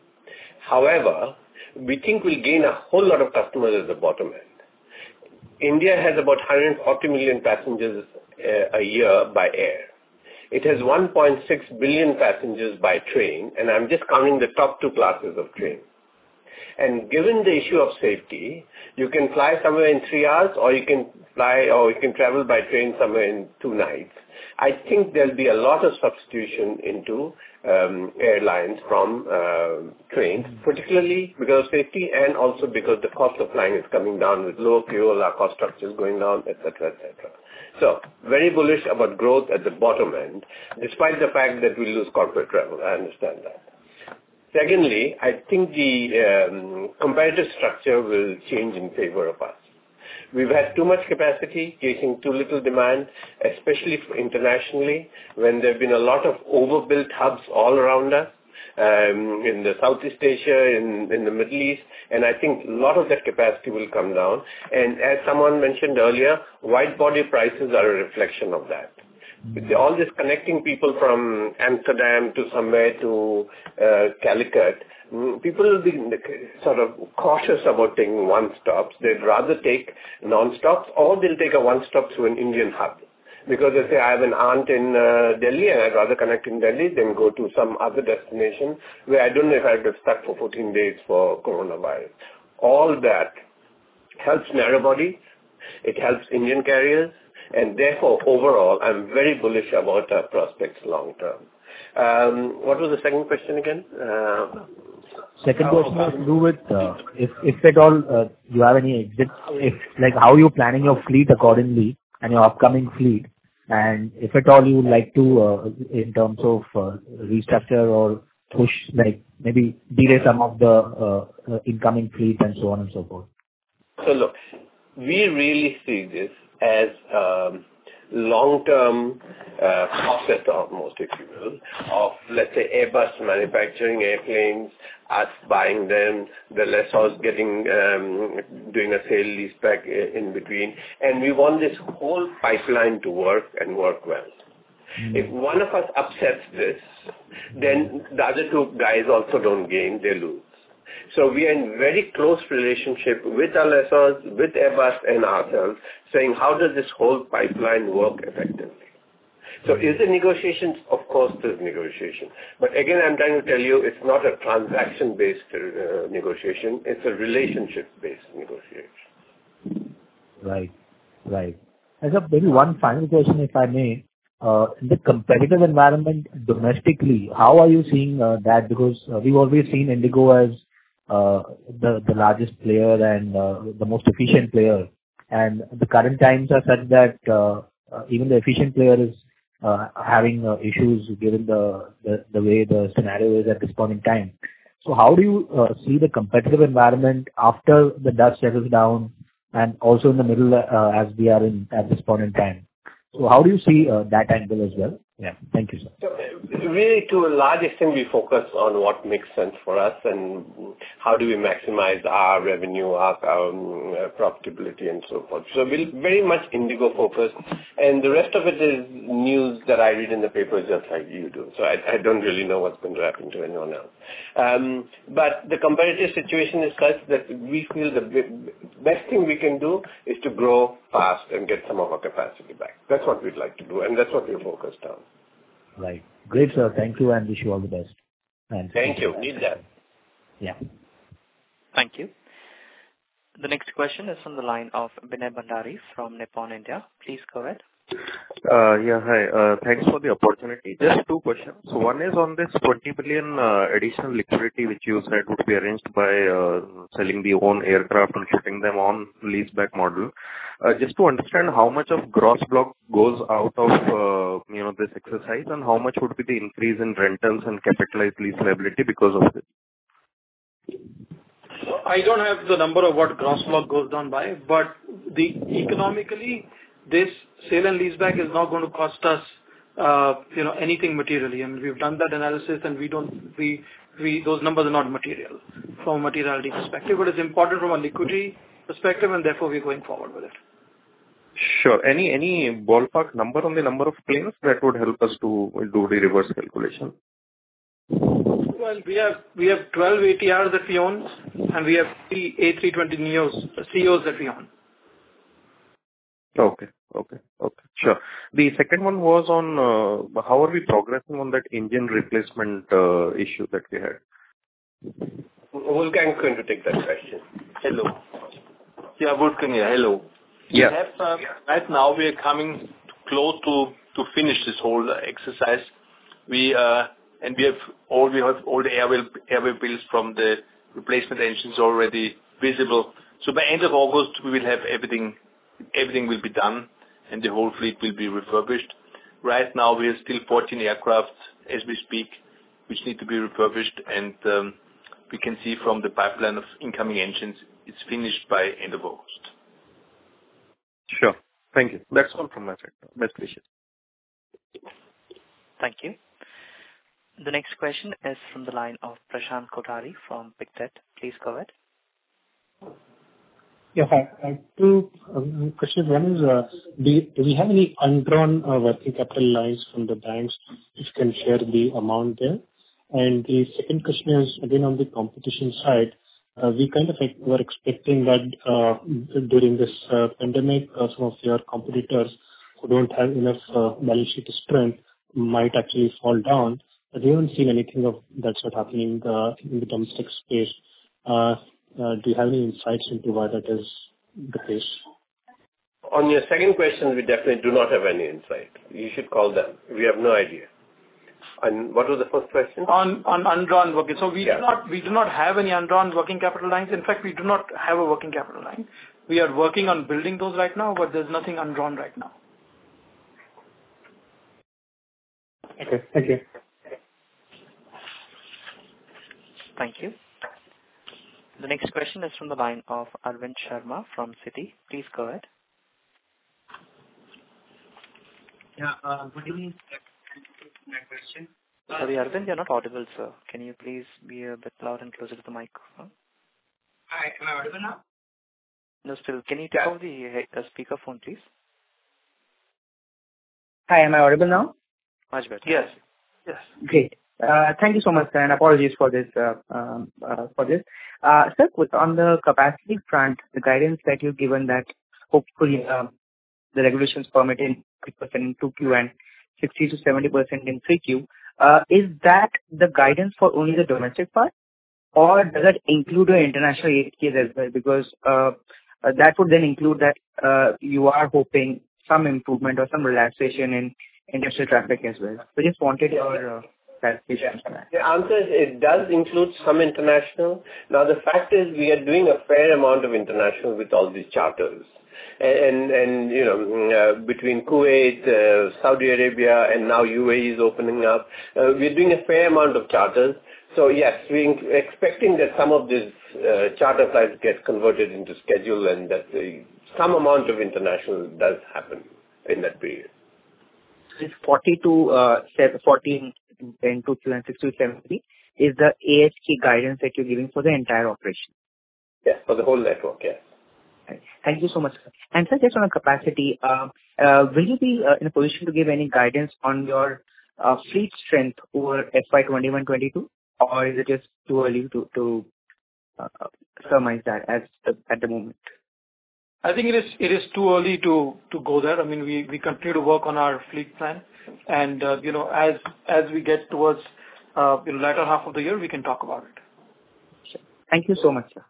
However, we think we'll gain a whole lot of customers at the bottom end. India has about 140 million passengers a year by air. It has 1.6 billion passengers by train, and I'm just counting the top two classes of train. And given the issue of safety, you can fly somewhere in 3 hours, or you can travel by train somewhere in 2 nights. I think there'll be a lot of substitution into airlines from trains, particularly because of safety and also because the cost of flying is coming down with lower fuel, our cost structure is going down, etc., etc. So, very bullish about growth at the bottom end, despite the fact that we lose corporate travel. I understand that. Secondly, I think the competitive structure will change in favor of us. We've had too much capacity, chasing too little demand, especially internationally, when there have been a lot of overbuilt hubs all around us, in the Southeast Asia, in the Middle East, and I think a lot of that capacity will come down. And as someone mentioned earlier, wide-body prices are a reflection of that. With all this connecting people from Amsterdam to somewhere to Calicut, people will be sort of cautious about taking one-stops. They'd rather take non-stops, or they'll take a one-stop to an Indian hub. Because they say, I have an aunt in Delhi and I'd rather connect in Delhi than go to some other destination where I don't know if I'd be stuck for 14 days for coronavirus. All that helps narrow body, it helps Indian carriers, and therefore, overall, I'm very bullish about our prospects long term. What was the second question again? Second question has to do with if at all you have any exits, how are you planning your fleet accordingly and your upcoming fleet, and if at all you would like to, in terms of restructure or push, maybe delay some of the incoming fleet and so on and so forth. So look, we really see this as long-term process almost, if you will, of, let's say, Airbus manufacturing airplanes, us buying them, the lessors doing a sale leaseback in between, and we want this whole pipeline to work and work well. If one of us upsets this, then the other two guys also don't gain, they lose. So we are in very close relationship with our lessors, with Airbus and ourselves, saying how does this whole pipeline work effectively. So is there negotiations? Of course there's negotiation. But again, I'm trying to tell you, it's not a transaction-based negotiation, it's a relationship-based negotiation. Right. And so maybe one final question, if I may. In the competitive environment domestically, how are you seeing that? Because we've always seen IndiGo as the largest player and the most efficient player. And the current times are such that even the efficient player is having issues given the way the scenario is at this point in time. So how do you see the competitive environment after the dust settles down and also in the middle as we are in at this point in time? So how do you see that angle as well? Yeah. Thank you, sir. So really, to a large extent, we focus on what makes sense for us and how do we maximize our revenue, our profitability, and so forth. So we're very much IndiGo focused, and the rest of it is news that I read in the papers just like you do. So I don't really know what's going to happen to anyone else. But the competitive situation is such that we feel the best thing we can do is to grow fast and get some of our capacity back. That's what we'd like to do, and that's what we're focused on. Right. Great, sir. Thank you, and wish you all the best. And thank you. Need that. Yeah. Thank you. The next question is from the line of Binay Bhandari from Nippon India. Please go ahead. Hi. Thanks for the opportunity. Just two questions. So one is on this 20 billion additional liquidity which you said would be arranged by selling the own aircraft and putting them on leaseback model. Just to understand how much of gross block goes out of this exercise, and how much would be the increase in rentals and capitalized lease liability because of this? I don't have the number of what gross block goes down by, but economically, this sale and leaseback is not going to cost us, anything materially. I mean, we've done that analysis, and those numbers are not material from a materiality perspective, but it's important from a liquidity perspective, and therefore we're going forward with it. Sure. Any ballpark number on the number of planes that would help us to do the reverse calculation? Well, we have 12 ATRs that we own, and we have 3 A320neos, CEOs that we own. Okay. Sure. The second one was on how are we progressing on that engine replacement issue that we had? Wolfgang going to take that question. Hello. Yeah, Wolfgang here. Hello. Yeah. Right now we are coming close to finish this whole exercise. We have all the airway bills from the replacement engines already visible. So by end of August we will have everything will be done and the whole fleet will be refurbished. Right now we have still 14 aircraft as we speak which need to be refurbished, and we can see from the pipeline of incoming engines it's finished by end of August. Sure. Thank you. That's all from my side. Best wishes. Thank you. The next question is from the line of Prashant Kothari from Pictet. Please go ahead. Yeah, hi. I have two questions. One is, do we have any undrawn working capital lines from the banks? If you can share the amount there. And the second question is, again, on the competition side, we kind of were expecting that during this pandemic, some of your competitors who don't have enough balance sheet strength might actually fall down. But we haven't seen anything of that sort happening in the domestic space. Do you have any insights into why that is the case? On your second question, we definitely do not have any insight. You should call them. We have no idea. And what was the first question? On undrawn working. So we do not have any undrawn working capital lines. In fact, we do not have a working capital line. We are working on building those right now, but there's nothing undrawn right now. Okay, thank you. Thank you. The next question is from the line of Arvind Sharma from Citi. Please go ahead. Yeah, good evening. My question. Sorry, Arvind, you're not audible, sir. Can you please be a bit loud and closer to the microphone? Hi, am I audible now? No, still. Can you take off the speakerphone, please? Hi, am I audible now? Much better. Yes. Great. Thank you so much, sir, and apologies for this. Sir, on the capacity front, the guidance that you've given that hopefully the regulations permit in 50% in 2Q and 60 to 70% in 3Q, is that the guidance for only the domestic part, or does that include the international ATKs as well? Because that would then include that you are hoping some improvement or some relaxation in international traffic as well. So just wanted your clarification on that. The answer is it does include some international. Now the fact is we are doing a fair amount of international with all these charters. And you know, between Kuwait, Saudi Arabia, and now UAE is opening up, we're doing a fair amount of charters. So yes, we're expecting that some of these charter flights get converted into schedule, and that some amount of international does happen in that period. This 40 to 14 in 2Q and 60 to 70 is the ASK guidance that you're giving for the entire operation. Yes, for the whole network, yes. Thank you so much, sir. And sir, just on a capacity, will you be in a position to give any guidance on your fleet strength over FY 21-22, or is it just too early to surmise that at the moment? I think it is too early to go there. I mean, we continue to work on our fleet plan, and you know, as we get towards the latter half of the year, we can talk about it. Sure. Thank you so much, sir.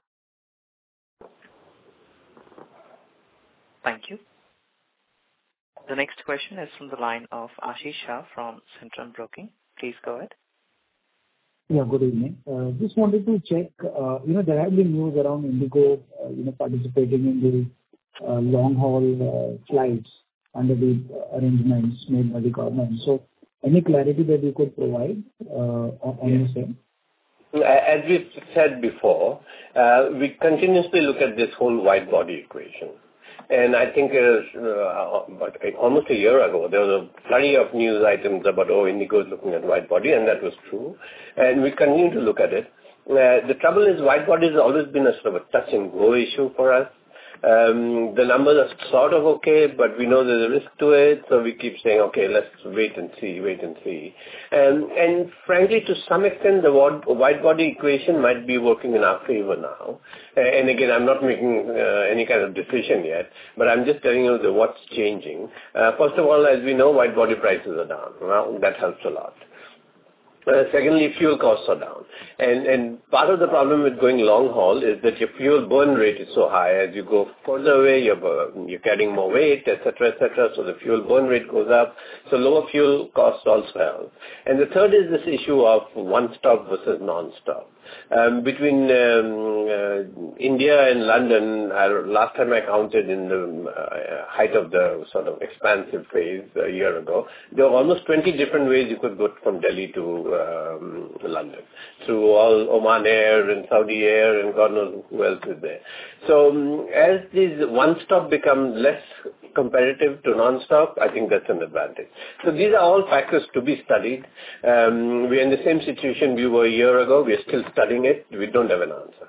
Thank you. The next question is from the line of Ashish Shah from Centrum Broking. Please go ahead. Yeah, good evening. Just wanted to check, there have been news around Indigo, participating in the long-haul flights under the arrangements made by the government. So, any clarity that you could provide on the same? As we've said before, we continuously look at this whole wide-body equation. And I think almost a year ago, there was a flurry of news items about, Indigo is looking at wide body, and that was true. And we continue to look at it. The trouble is wide body has always been a sort of a touch and go issue for us. The numbers are sort of okay, but we know there's a risk to it, so we keep saying, okay, let's wait and see. And frankly, to some extent, the wide body equation might be working in our favor now. And again, I'm not making any kind of decision yet, but I'm just telling you what's changing. First of all, as we know, wide body prices are down. Well, that helps a lot. Secondly, fuel costs are down. And part of the problem with going long haul is that your fuel burn rate is so high. As you go further away, you're carrying more weight, etc., etc. So the fuel burn rate goes up. So lower fuel costs also help. And the third is this issue of one-stop versus non-stop. Between India and London, last time I counted in the height of the sort of expansive phase a year ago, there were almost 20 different ways you could go from Delhi to London, through all Oman Air and Saudi Air and God knows who else is there. So as these one-stop become less competitive to non-stop, I think that's an advantage. So these are all factors to be studied. We're in the same situation we were a year ago. We're still studying it. We don't have an answer.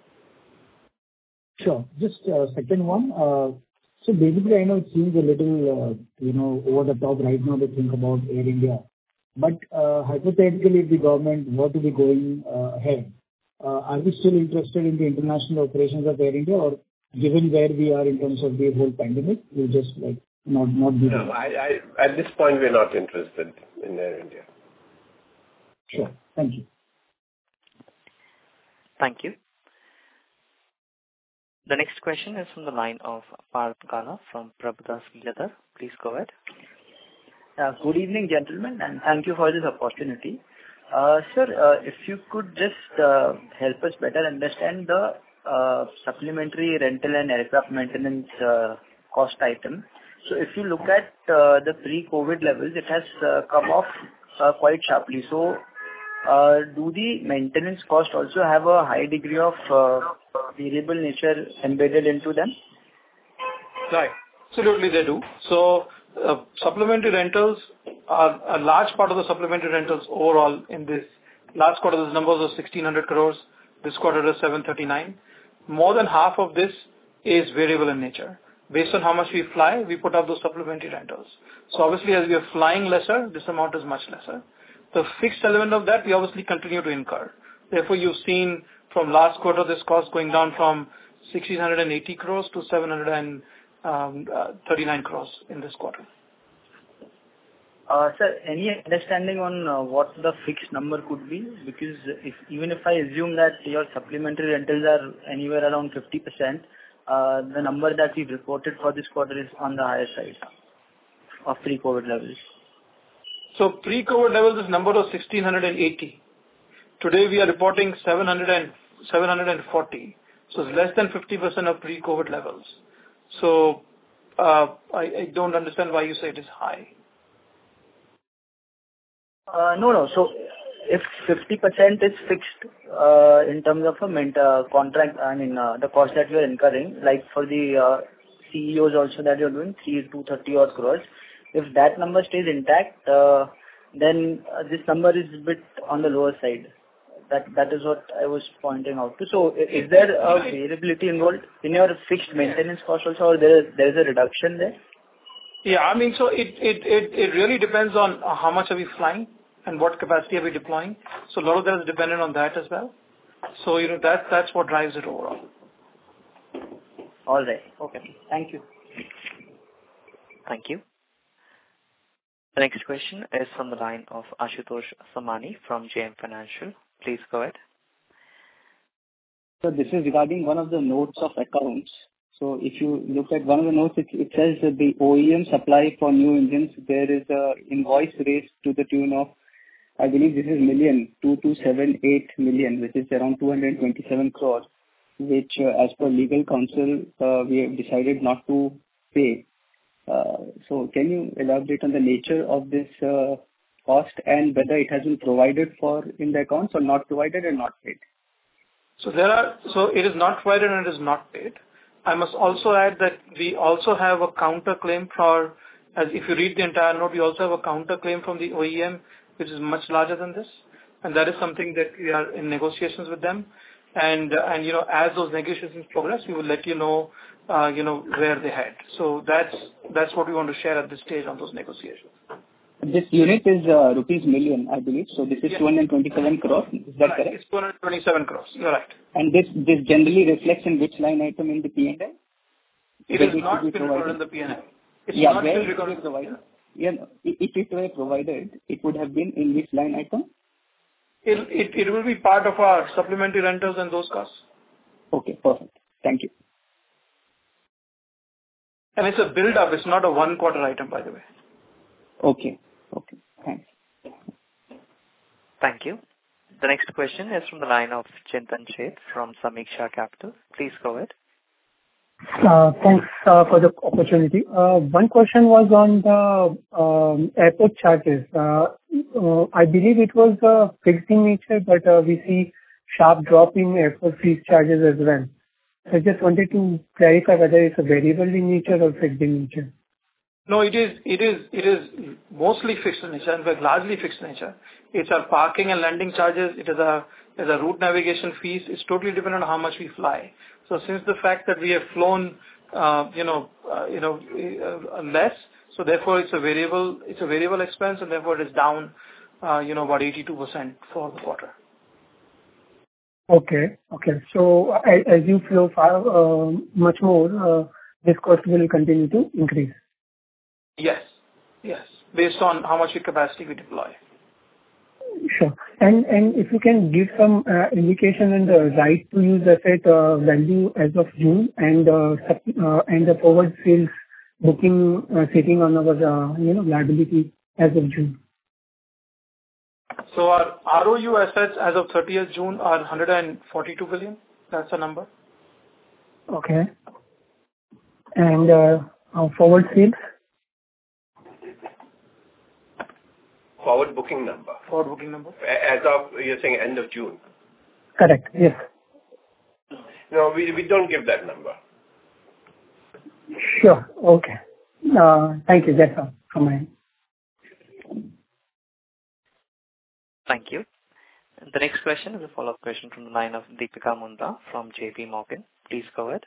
Sure. Just second one. So basically, I know it seems a little, over the top right now to think about Air India. But hypothetically, if the government were to be going ahead, are we still interested in the international operations of Air India, or given where we are in terms of the whole pandemic, we'll just not be there? No, at this point, we're not interested in Air India. Sure. Thank you. Thank you. The next question is from the line of Parth Gala from Prabhudas Lilladher. Please go ahead. Good evening, gentlemen, and thank you for this opportunity. Sir, if you could just help us better understand the supplementary rental and aircraft maintenance cost item. So if you look at the pre-COVID levels, it has come off quite sharply. So do the maintenance cost also have a high degree of variable nature embedded into them? Right. Absolutely they do. So supplementary rentals are a large part of the supplementary rentals overall in this. Last quarter, the numbers was 1,600 crores. This quarter is 739. More than half of this is variable in nature. Based on how much we fly, we put up those supplementary rentals. So obviously, as we are flying lesser, this amount is much lesser. The fixed element of that, we obviously continue to incur. Therefore, you've seen from last quarter, this cost going down from 1,680 crores to 739 crores in this quarter. Sir, any understanding on what the fixed number could be? Because even if I assume that your supplementary rentals are anywhere around 50%, the number that we've reported for this quarter is on the higher side of pre-COVID levels. So pre-COVID levels, this number was 1,680. Today we are reporting 740. So it's less than 50% of pre-COVID levels. So I don't understand why you say it is high. No. So if 50% is fixed in terms of a contract, the cost that you are incurring, like for the CEOs also that you're doing, 230 odd crores, if that number stays intact, then this number is a bit on the lower side. That is what I was pointing out to. So is there a variability involved in your fixed maintenance cost also, or there is a reduction there? Yeah, so it really depends on how much are we flying and what capacity are we deploying. So a lot of that is dependent on that as well. So that's what drives it overall. All right. Okay. Thank you. Thank you. The next question is from the line of Ashutosh Samani from JM Financial. Please go ahead. So this is regarding one of the notes of accounts. So if you look at one of the notes, it says that the OEM supply for new engines, there is a invoice raised to the tune of, I believe this is 2278 million, which is around 227 crores, which as per legal counsel, we have decided not to pay. So can you elaborate on the nature of this cost and whether it has been provided for in the accounts or not provided and not paid? So it is not provided and it is not paid. I must also add that we also have a counter claim as if you read the entire note, we also have a counter claim from the OEM, which is much larger than this. And that is something that we are in negotiations with them. And as those negotiations progress, we will let you know, where they head. So that's what we want to share at this stage on those negotiations. This unit is rupees million, I believe. So this is 227 crores. Is that correct? It's 227 crores. You're right. And this generally reflects in which line item in the P&L? It is not been recorded in the P&L. It's not been recorded in the P&L. Yeah, if it were provided, it would have been in which line item? it will be part of our supplementary rentals and those costs. Okay, perfect. Thank you. And it's a build-up. It's not a one-quarter item, by the way. Okay. Thanks. Thank you. The next question is from the line of Chintan Sheth from Sameeksha Capital. Please go ahead. Thanks for the opportunity. One question was on the airport charges. I believe it was fixed in nature, but we see sharp drop in airport fees charges as well. I just wanted to clarify whether it's a variable in nature or fixed in nature. No, it is mostly fixed in nature, in fact, largely fixed in nature. It's our parking and landing charges. It is a route navigation fees. It's totally dependent on how much we fly. So since the fact that we have flown, less, so therefore it's a variable expense, and therefore it is down, about 82% for the quarter. Okay. So as you flow far, much more, this cost will continue to increase. Yes. Based on how much capacity we deploy. Sure. And if you can give some indication on the right to use asset value as of June and the forward sales booking sitting on our liability as of June. So our ROU assets as of 30th June are 142 billion. That's the number. Okay. And forward sales? Forward booking number. As of, you're saying end of June? Correct, yes. No, we don't give that number. Sure, okay. Thank you, that's all from my end. Thank you. The next question is a follow-up question from the line of Deepika Mundra from JP Morgan. Please go ahead.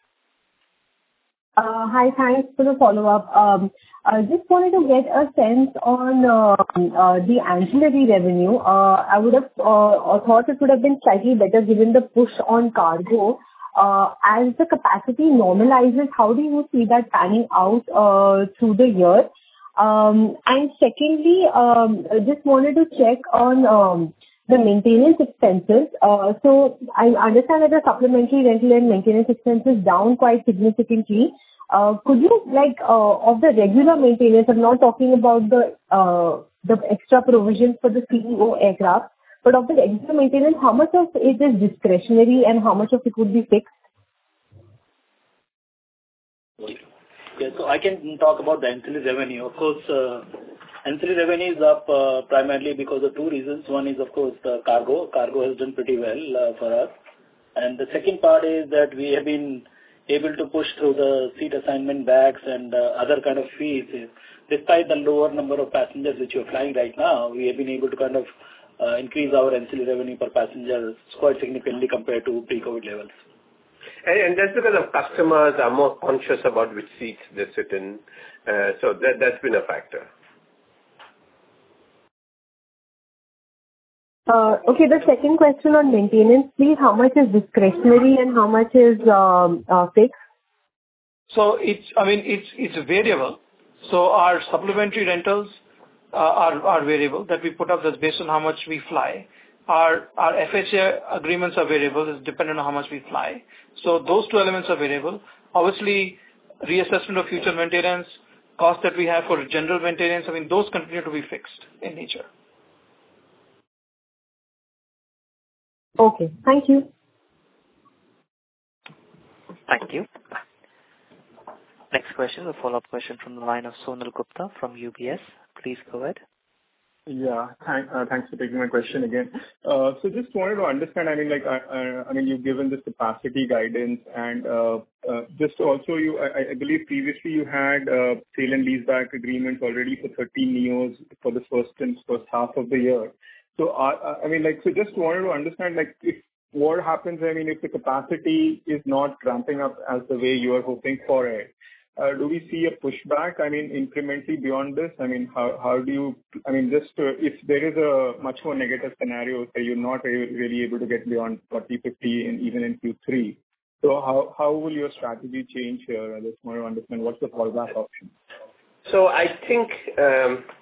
Hi, thanks for the follow-up. I just wanted to get a sense on the ancillary revenue. I would have thought it would have been slightly better given the push on cargo. As the capacity normalizes, how do you see that panning out through the year? And secondly, I just wanted to check on the maintenance expenses. So I understand that the supplementary rental and maintenance expenses down quite significantly. Could you, of the regular maintenance, I'm not talking about the extra provisions for the CEO aircraft, but of the regular maintenance, how much of it is discretionary and how much of it would be fixed? Yeah, so I can talk about the ancillary revenue. Of course, ancillary revenue is up primarily because of two reasons. One is, of course, the cargo. Cargo has done pretty well for us. And the second part is that we have been able to push through the seat assignment bags and other kind of fees. Despite the lower number of passengers which you're flying right now, we have been able to kind of increase our ancillary revenue per passenger quite significantly compared to pre-COVID levels. And that's because of customers are more conscious about which seats they sit in. So that's been a factor. Okay, the second question on maintenance, please. How much is discretionary and how much is fixed? So it's variable. So our supplementary rentals are variable that we put up. That's based on how much we fly. Our FHA agreements are variable. It's dependent on how much we fly. So those two elements are variable. Obviously, reassessment of future maintenance, cost that we have for general maintenance, those continue to be fixed in nature. Okay, thank you. Thank you. Next question, a follow-up question from the line of Sonal Gupta from UBS. Please go ahead. Yeah, thanks for taking my question again. So just wanted to understand, you've given this capacity guidance and just also I believe previously you had sale and leaseback agreements already for 13 NEOs for the first half of the year. So so just wanted to understand if what happens, if the capacity is not ramping up as the way you are hoping for it, do we see a pushback, incrementally beyond this? How do you, if there is a much more negative scenario, say you're not really able to get beyond 40, 50 and even in Q3. So how will your strategy change here? I just want to understand what's the fallback option. So I think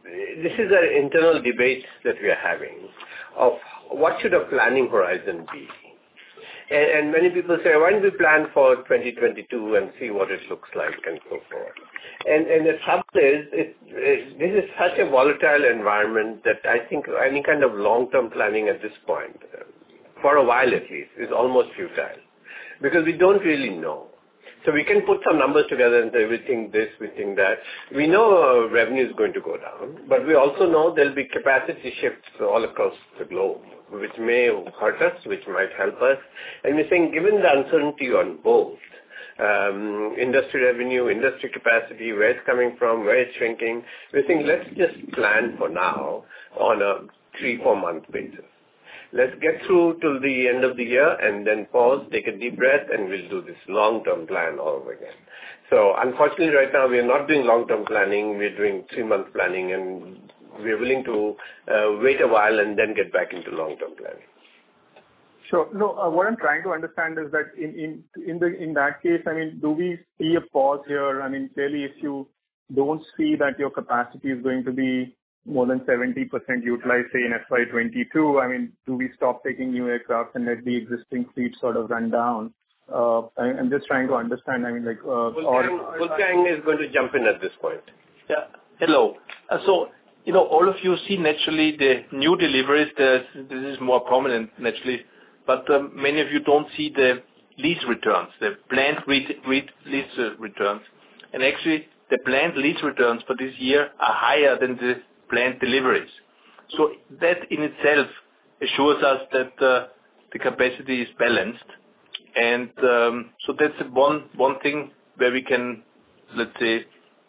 this is an internal debate that we are having of what should a planning horizon be. And many people say, why don't we plan for 2022 and see what it looks like and so forth. And the trouble is, this is such a volatile environment that I think any kind of long-term planning at this point, for a while at least, is almost futile. Because we don't really know. So we can put some numbers together and say, we think this, we think that. We know revenue is going to go down, but we also know there'll be capacity shifts all across the globe, which may hurt us, which might help us. And we're saying, given the uncertainty on both, industry revenue, industry capacity, where it's coming from, where it's shrinking, we're saying, let's just plan for now on a 3-4 month basis. Let's get through till the end of the year and then pause, take a deep breath, and we'll do this long-term plan all over again. So unfortunately right now we are not doing long-term planning, we're doing 3-month planning, and we're willing to wait a while and then get back into long-term planning. Sure. No, what I'm trying to understand is that in that case, I mean, do we see a pause here? I mean, clearly if you don't see that your capacity is going to be more than 70% utilized, say, in FY22, I mean, do we stop taking new aircraft and let the existing fleet sort of run down? I'm just trying to understand, I mean, like... Wolfgang is going to jump in at this point. Yeah. Hello. So, all of you see naturally the new deliveries. This is more prominent naturally, but many of you don't see the lease returns, the planned lease returns. And actually, the planned lease returns for this year are higher than the planned deliveries. So that in itself assures us that the capacity is balanced. And so that's one thing where we can, let's say,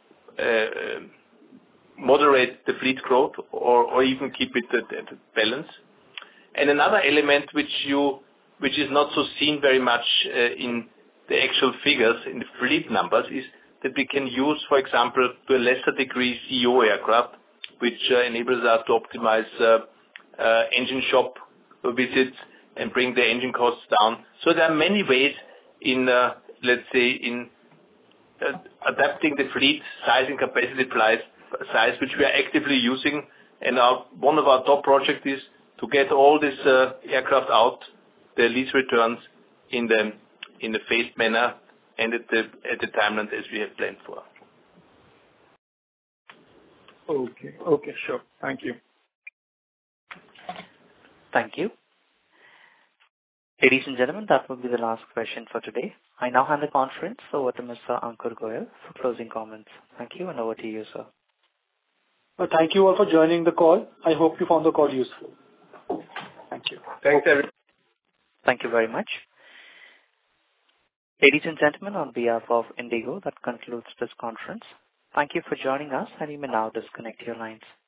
moderate the fleet growth or even keep it at balance. And another element which is not so seen very much in the actual figures, in the fleet numbers, is that we can use, for example, to a lesser degree CEO aircraft, which enables us to optimize engine shop visits and bring the engine costs down. So there are many ways in, let's say, in adapting the fleet size and capacity size, which we are actively using. And one of our top projects is to get all this aircraft out, the lease returns in the phased manner and at the timeline as we have planned for. Okay, sure. Thank you. Thank you. Ladies and gentlemen, that will be the last question for today. I now hand the conference over to Mr. Ankur Goel for closing comments. Thank you, and over to you, sir. Well, thank you all for joining the call. I hope you found the call useful. Thank you. Thanks, everyone. Thank you very much. Ladies and gentlemen, on behalf of IndiGo, that concludes this conference. Thank you for joining us, and you may now disconnect your lines.